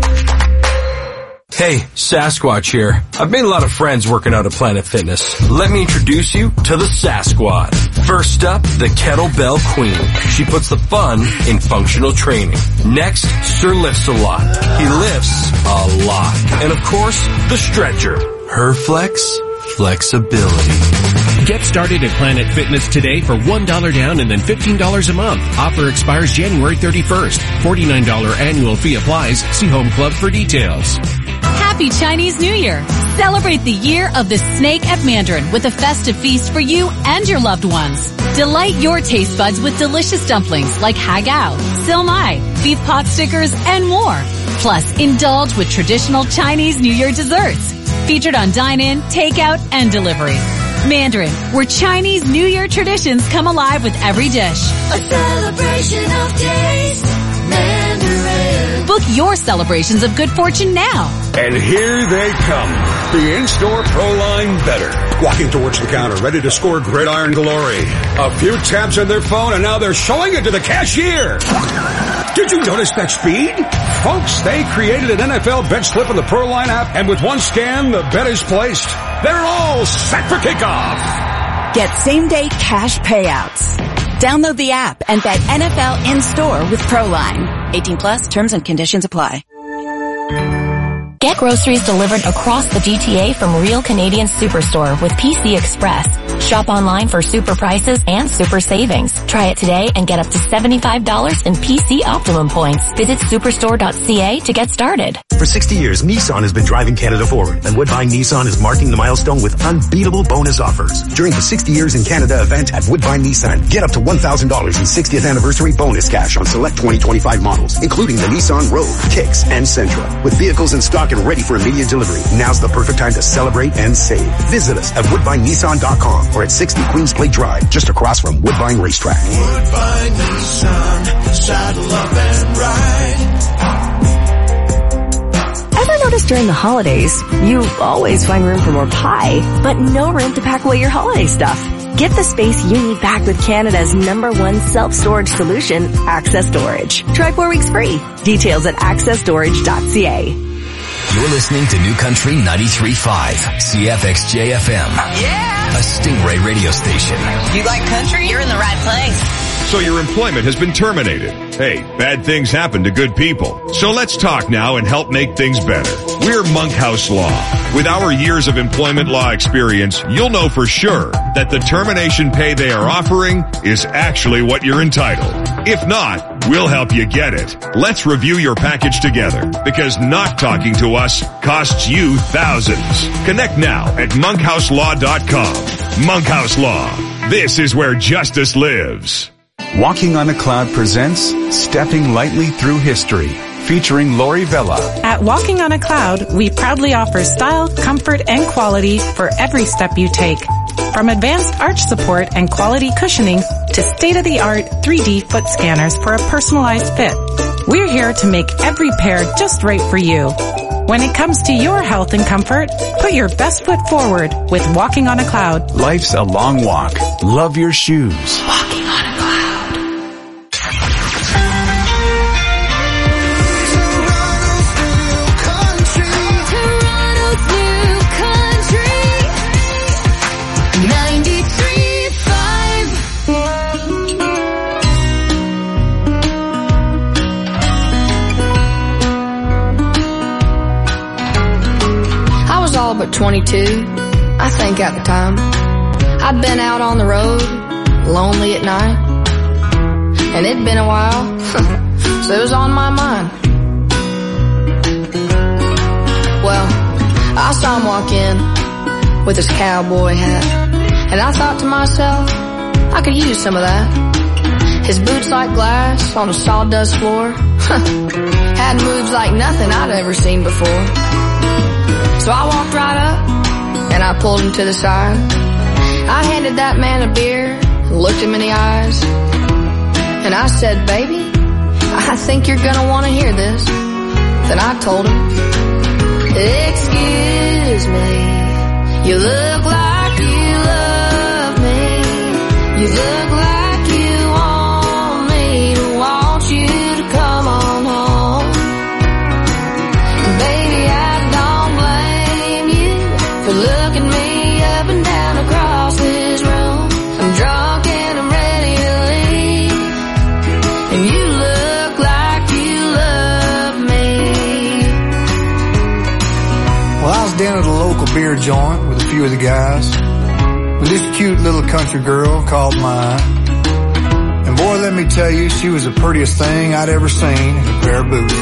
Hey, Sasquatch here. I've made a lot of friends working out at Planet Fitness. Let me introduce you to the Sasquad. First up, the Kettlebell Queen. She puts the fun in functional training. Next, Sir Lifts a Lot. He lifts a lot. And of course, the Stretcher. Her flexibility. Get started at Planet Fitness today for $1 down and then $15 a month. Offer expires January 31st. $49 annual fee applies. See Home Club for details. Happy Chinese New Year! Celebrate the year of the snake at Mandarin with a festive feast for you and your loved ones. Delight your taste buds with delicious dumplings like hagao, silmai, beef pot stickers, and more. Plus, indulge with traditional Chinese New Year desserts. Featured on dine-in, takeout, and delivery. Mandarin, where Chinese New Year traditions come alive with every dish. A celebration of taste. Mandarin. Book your celebrations of good fortune now. And here they come. The in-store ProLine Better. Walking towards the counter, ready to score gridiron glory. A few taps on their phone and now they're showing it to the cashier. Did you notice that speed? Folks, they created an NFL bet slip in the ProLine app, and with one scan, the bet is placed. They're all set for kickoff. Get same-day cash payouts. Download the app and bet NFL in-store with ProLine. 18 plus, terms and conditions apply. Get groceries delivered across the GTA from Real Canadian Superstore with PC Express. Shop online for super prices and super savings. Try it today and get up to $75 in PC Optimum points. Visit superstore.ca to get started. For 60 years, Nissan has been driving Canada forward, and Woodbine Nissan is marking the milestone with unbeatable bonus offers. During the 60 Years in Canada event at Woodbine Nissan, get up to $1,000 in 60th anniversary bonus cash on select 2025 models, including the Nissan Rogue, Kicks, and Sentra. With vehicles in stock and ready for immediate delivery, now's the perfect time to celebrate and save. Visit us at woodbinenissan.com or at 60 Queens Plate Drive, just across from Woodbine Racetrack. Woodbine Nissan, saddle up and ride. Ever notice during the holidays, you always find room for more pie, but no room to pack away your holiday stuff? Get the space you need back with Canada's #1 self-storage solution, Access Storage. Try 4 weeks free. Details at accessstorage.ca. You're listening to New Country 93.5, CFXJ-FM. Yeah! A Stingray radio station. You like country? You're in the right place. So your employment has been terminated. Hey, bad things happen to good people. So let's talk now and help make things better. We're Monkhouse Law. With our years of employment law experience, you'll know for sure that the termination pay they are offering is actually what you're entitled. If not, we'll help you get it. Let's review your package together, because not talking to us costs you thousands. Connect now at monkhouselaw.com. Monkhouse Law. This is where justice lives. Walking on a Cloud presents Stepping Lightly Through History, featuring Lori Vella. At Walking on a Cloud, we proudly offer style, comfort, and quality for every step you take. From advanced arch support and quality cushioning to state-of-the-art 3D foot scanners for a personalized fit. We're here to make every pair just right for you. When it comes to your health and comfort, put your best foot forward with Walking on a Cloud. Life's a long walk. Love your shoes. Walking on a Cloud. But 22, I think at the time. I'd been out on the road, lonely at night, and it'd been a while, so it was on my mind. Well, I saw him walk in with his cowboy hat, and I thought to myself, I could use some of that. His boots like glass on a sawdust floor, had moves like nothing I'd ever seen before. So I walked right up, and I pulled him to the side. I handed that man a beer, looked him in the eyes, and I said, baby, I think you're gonna want to hear this. Then I told him, excuse me, you look like you love me. You look like you want me to want you to come on home. Baby, I look at me up and down across this room. I'm drunk and I'm ready to leave. And you look like you love me. Well, I was down at a local beer joint with a few of the guys, with this cute little country girl called mine. And boy, let me tell you, she was the prettiest thing I'd ever seen in a pair of boots.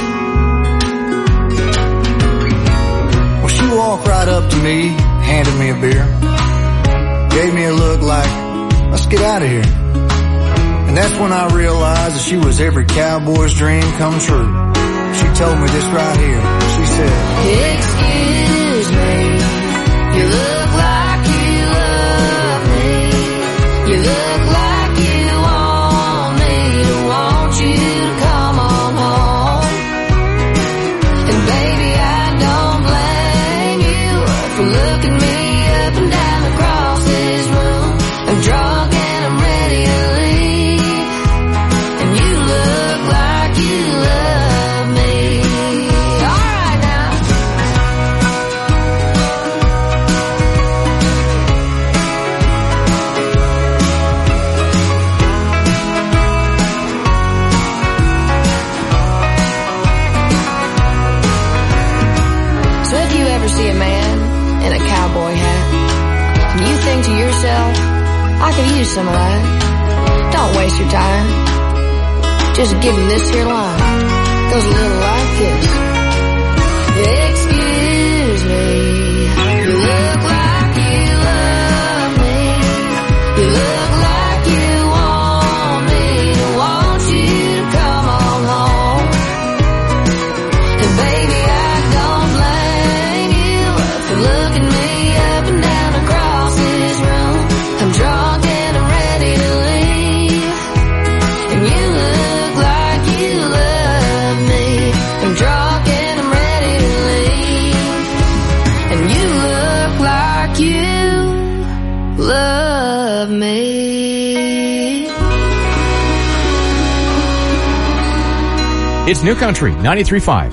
She walked right up to me, handed me a beer, gave me a look like, let's get out of here. And that's when I realized that she was every cowboy's dream come true. She told me this right here. She said, excuse me, you look like you love me. You look like you want me to want you to come on home. And baby, I don't blame you for looking me up and down across this room. I'm drunk and I'm ready to leave. And you look like you love me. All right now. So if you ever see a man in a cowboy hat, and you think to yourself, I could use some of that, don't waste your time. Just give him this here line. Goes a little like this. Excuse me, you look like you love me. You look like you want me to want you to come on home. And baby, I don't blame you for looking me up and down across this room. I'm drunk and I'm ready to leave. And you look like you love me. I'm drunk and I'm ready to leave. And you look like you love me. It's New Country 93.5.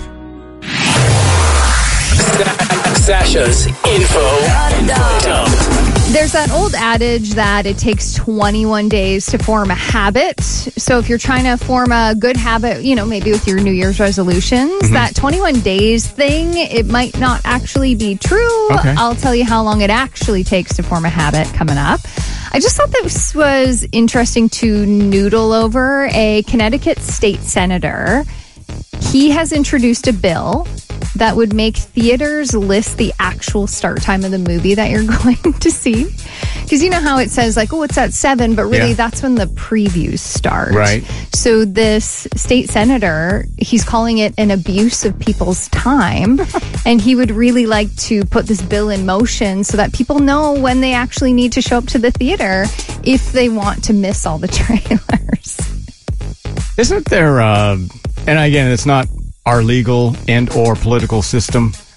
Sasha's info dump. There's that old adage that it takes 21 days to form a habit. So if you're trying to form a good habit, you know, maybe with your New Year's resolutions, that 21 days thing, it might not actually be true. Okay. I'll tell you how long it actually takes to form a habit coming up. I just thought this was interesting to noodle over. A Connecticut state senator, he has introduced a bill that would make theaters list the actual start time of the movie that you're going to see. Because you know how it says, like, oh, it's at 7, but really that's when the previews start. Right. So this state senator, he's calling it an abuse of people's time. And he would really like to put this bill in motion so that people know when they actually need to show up to the theater if they want to miss all the trailers. Isn't there, and again, it's not our legal and or political system,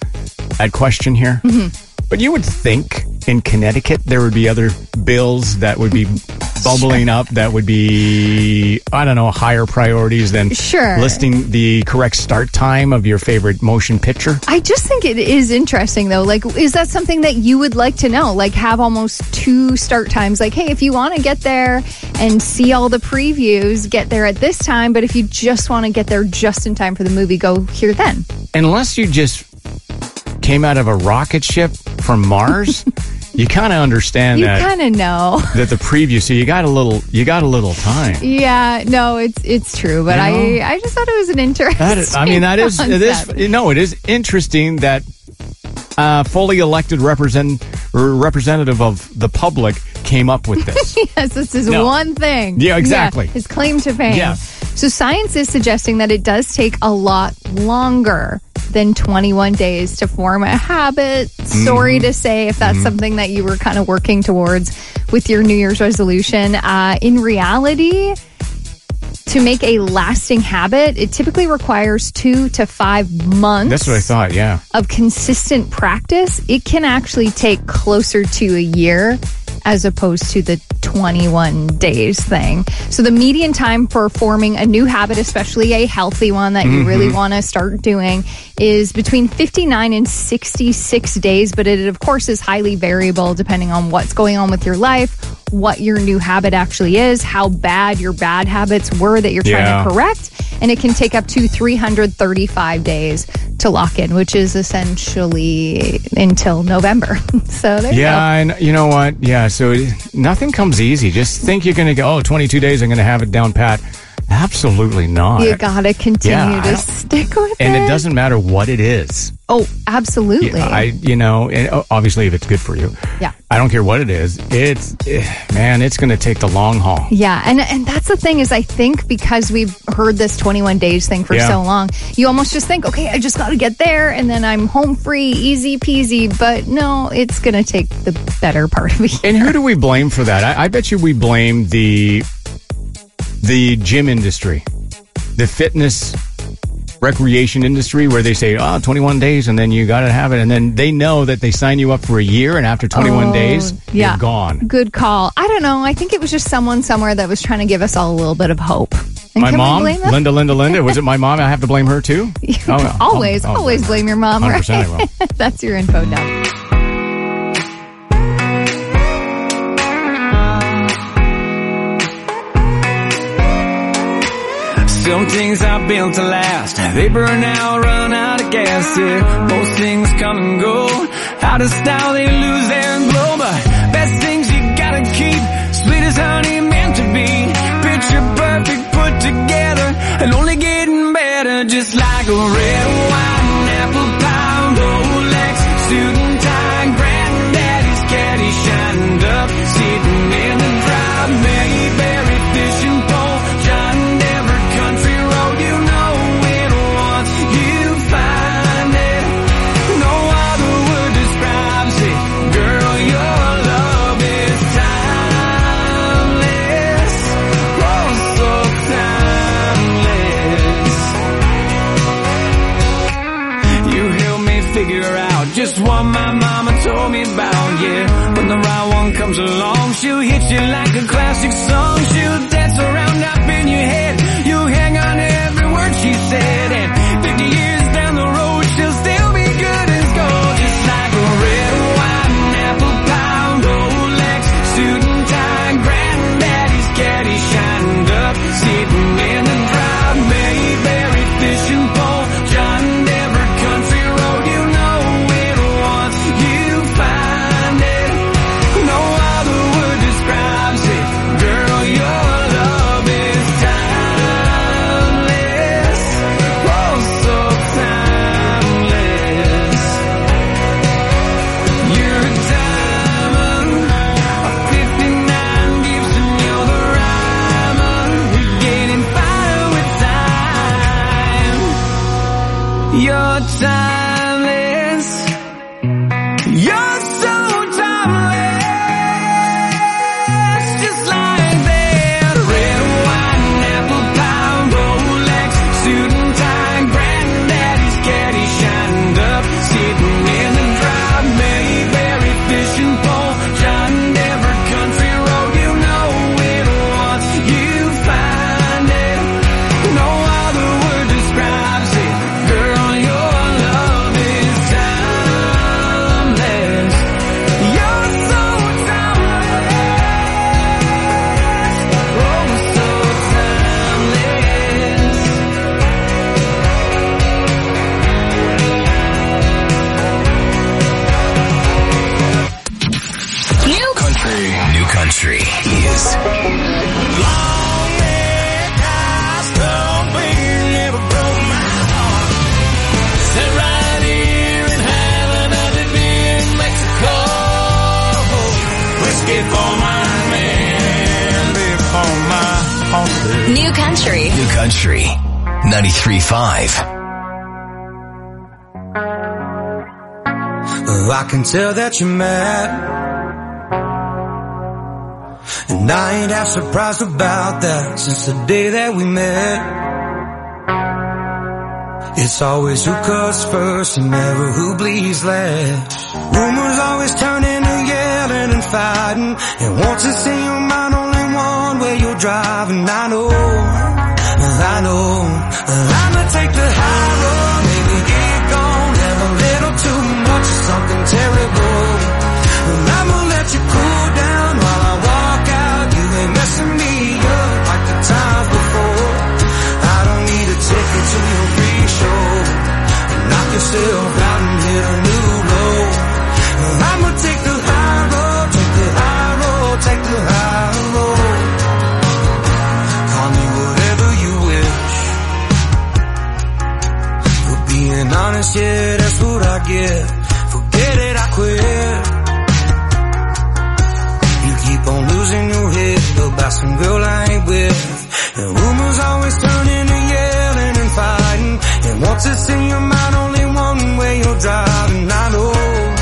at question here. But you would think in Connecticut there would be other bills that would be bubbling up that would be, I don't know, higher priorities than listing the correct start time of your favorite motion picture. I just think it is interesting, though. Like, is that something that you would like to know? Like, have almost 2 start times. Like, hey, if you want to get there and see all the previews, get there at this time. But if you just want to get there just in time for the movie, go here then. Unless you just came out of a rocket ship from Mars, you kind of understand that. You kind of know that the preview. So you got a little time. Yeah, no, it's true. But I just thought it was an interesting. It is interesting that fully elected representative of the public came up with this. Yes, this is one thing. Yeah, exactly. Yeah, his claim to fame. Yeah. So science is suggesting that it does take a lot longer than 21 days to form a habit. Sorry to say if that's something that you were kind of working towards with your New Year's resolution. In reality, to make a lasting habit, it typically requires 2 to 5 months. That's what I thought, yeah. Of consistent practice. It can actually take closer to a year as opposed to the 21 days thing. So the median time for forming a new habit, especially a healthy one that you really want to start doing, is between 59 and 66 days. But it, of course, is highly variable depending on what's going on with your life, what your new habit actually is, how bad your bad habits were that you're trying to correct. And it can take up to 335 days to lock in, which is essentially until November. So there you go. And you know what? Yeah, so nothing comes easy. Just think you're going to go, 22 days, I'm going to have it down pat. Absolutely not. You got to continue to stick with it. And it doesn't matter what it is. Oh, absolutely. And obviously if it's good for you. Yeah. I don't care what it is. It's going to take the long haul. Yeah. And that's the thing is I think because we've heard this 21 days thing for so long, you almost just think, okay, I just got to get there and then I'm home free, easy peasy. But no, it's going to take the better part of it. And who do we blame for that? I bet you we blame the gym industry, the fitness recreation industry, where they say, 21 days and then you got to have it. And then they know that they sign you up for a year and after 21 days, you're gone. Good call. I don't know. I think it was just someone somewhere that was trying to give us all a little bit of hope. And my mom, Linda. Was it my mom? I have to blame her too? Always blame your mom, 100% right? I will. That's your info now. Some things are built to last. They burn out, run out of gas. Yeah, most things come and go. Out of style, they lose their glow. But best things you gotta keep. Sweet as honey, meant to be. Picture perfect, put together, and only getting better. Just like a red wine, apple pie, Rolex, suit and tie, granddaddy's caddy shined up, sitting in the drive, Mayberry fishing pole, John Denver country road. You know it once you find it. No other word describes it. Girl, your love is timeless. Oh, so timeless. You help me figure out just what my mama told me about. Yeah, when the right one comes along, she'll hit you like a classic song. She'll dance around up in your head. You hang on to every word she said. And 50 years down the road, she'll still be good as gold. Just like a red wine, apple pie, Rolex, suit and tie, granddaddy's caddy shined up, sitting in the drive, Mayberry fishing pole, John Denver country road. You know it once you find it. No other word describes it. Girl, your love is timeless. Oh, so timeless. You're a diamond, a 59 Gibson, you're the rhymer. You're getting finer with time. You're timeless. You're so timeless. Just like that. Red wine, apple pie, Rolex, suit and tie, granddaddy's caddy shined up, sitting in the before my men, before my horses. New Country. New Country 93.5. I can tell that you're mad, and I ain't half surprised about that since the day that we met. It's always who cuts first and never who bleeds last. Rumors always turn into yelling and fighting, and once it's in your mind only one way you're driving. I know I'ma take the high road, maybe get gone, have a little too much of something terrible, and I'ma let you cool down while I walk out. You ain't messing me up like the times before. I don't need a ticket to your free show. Knock yourself out and hit a new low. I'ma take the high road, take the high road, take the high road. Call me whatever you wish. For being honest, yeah, that's what I get. Forget it, I quit. You keep on losing your head about some girl I ain't with. And rumors always turn into yelling and fighting, and once it's in your mind only one way you're driving. I know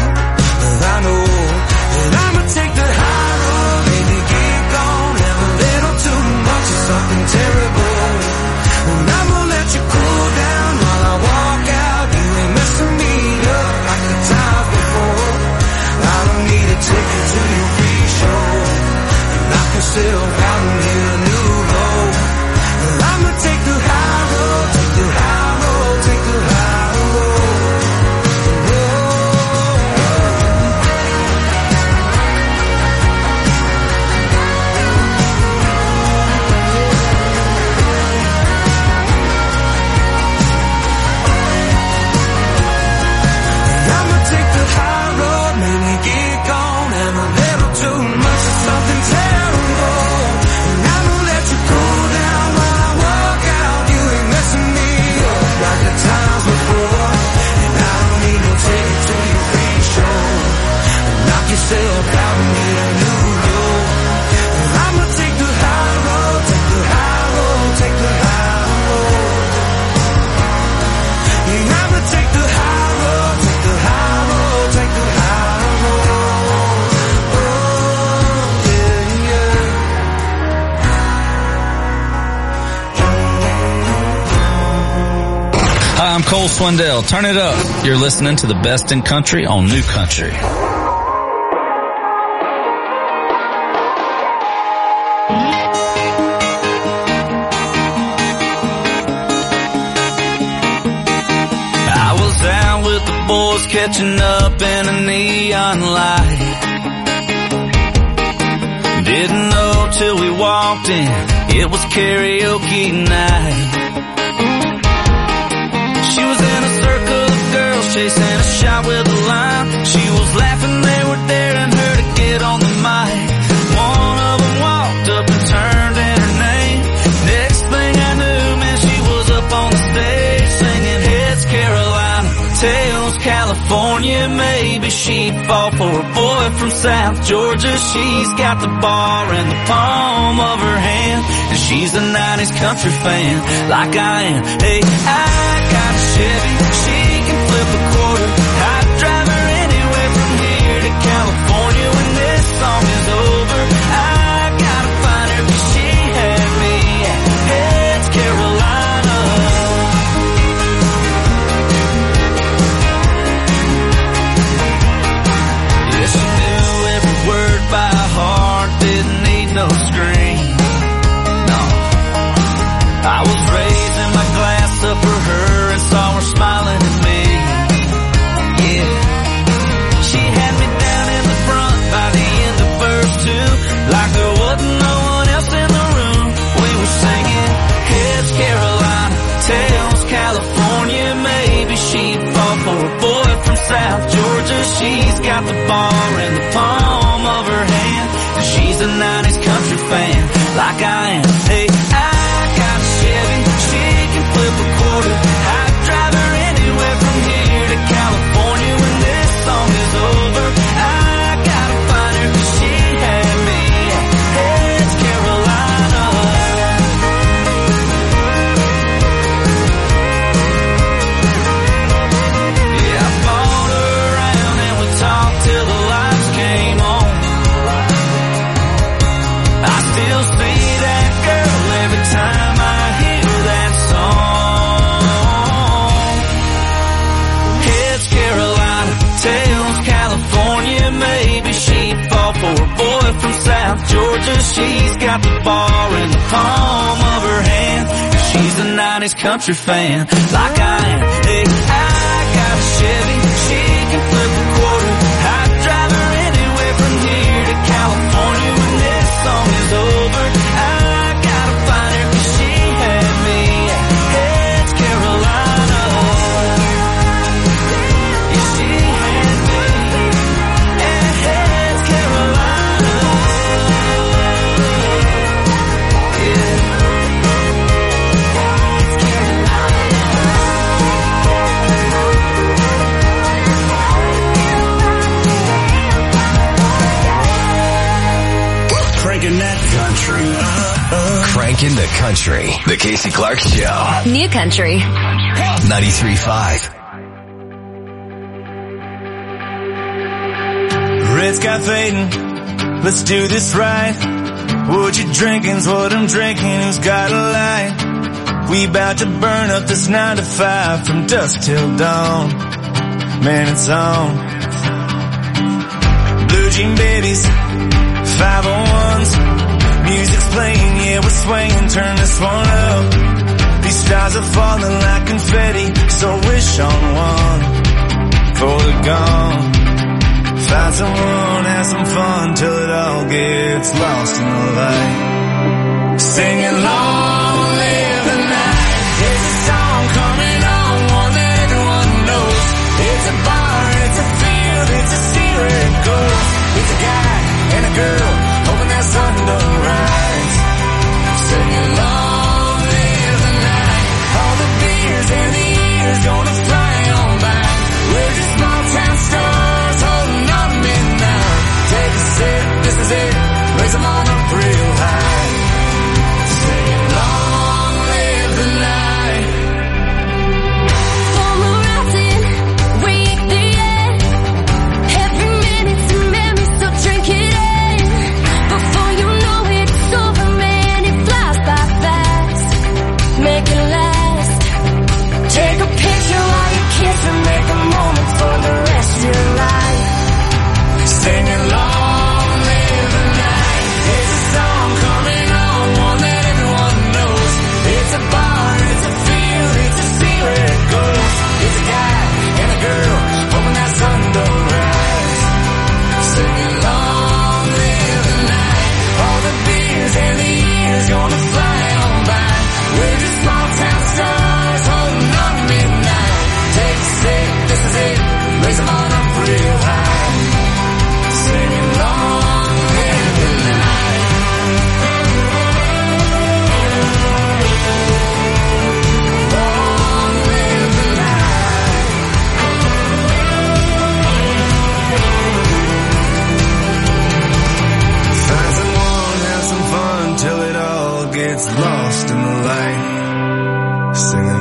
that I'ma take the high road, maybe get gone, have a little too much of something terrible, and I'ma let you cool down while I walk out. You ain't messing me up like the times before. I don't need a ticket to your free show. Knock yourself out and hit a new low. I'ma take the high road, take the high road, take the high road. I'ma take the high road, maybe get gone, have a little too much of something terrible, and I'ma let you cool down while I walk out. You ain't messing me up like the times before, and I don't need no ticket to your free show. Knock yourself out and hit a new low. I'ma take the high road, take the high road, take the high road. Yeah, I'ma take the high road, take the high road, take the high road. Oh, yeah, yeah. Hi, I'm Cole Swindell. Turn it up. You're listening to the best in country on New Country. I was out with the boys catching up in a neon light. Didn't know till we walked in, it was karaoke night. She was in a circle of girls chasing a shot with a line. She was laughing, they were daring her to get on the mic. One of them walked up and turned in her name. Next thing I knew, man, she was up on the stage singing Heads Carolina, Tails California. Maybe she'd fall for a boy from South Georgia. She's got the bar in the palm of her hand, and she's a 90s country fan like I am. Hey, I got a Chevy, she can flip a quarter. I'd drive her anywhere from here to California when this song is over. I gotta find her 'cause she had me at Heads Carolina. Yeah, she knew every word by heart, didn't need no screen. No, I was raising my glass up for her and saw her smiling at me. Yeah, she had me down in the front by the end of verse 2, like there wasn't no one else in the room. We were singing Heads Carolina, Tails California. Maybe she'd fall for a boy from South Georgia. She's got the bar in the palm of her hand, and she's a 90s country fan like I am. Hey, I got a Chevy, she can flip a quarter. I'd drive her anywhere from here to California when this song is over. I gotta find her 'cause she had Georgia, she's got the bar in the palm of her hand. She's a 90s country fan, like I am. Hey, I got a Chevy, she can flip a quarter. I'd drive her anywhere from here to California when this song is over. I gotta find her 'cause she had me at Carolina. Yeah, she had me at Carolina. Cranking that country. Cranking the country. The Casey Clark Show. New Country. 93.5. Red sky fading, let's do this right. What you drinking's what I'm drinking, who's got a light? We about to burn up this 9 to 5 from dusk till dawn. Man, it's on. Blue jean babies, 501s. Music's playing, yeah, we're swaying, turn this one up. These stars are falling like confetti, so wish on one for the gone. Find someone, have some fun till it all gets lost in the light. Singing long live the night. It's a song coming on, one that everyone knows. It's a bar, it's a field, it's a sea where it goes. It's a guy and a girl, hoping that sun don't rise. Singing long live the night. All the beers and the years gonna fly on by. We're just small town stars holding on to midnight. Take a sip, this is it. Raise them on up real high. Singing long live the night. From a rising, wake the end. Every minute's a memory, so drink it in. Before you know it's over, man, it flies by fast. Make it last. Take a picture while you kiss and make a moment for the rest of your life. Singing long live the night. It's a song coming on, one that everyone knows. It's a bar, it's a field, it's a sea where it goes. It's a guy and a girl, hoping that sun don't rise. Singing long live the night. All the beers and the years gonna fly on by. We're just small town stars holding on to midnight. Take a sip, this is it. Raise them on up real high. Singing long live the night. Long live the night. Find someone, have some fun till it all gets lost in the light. Singing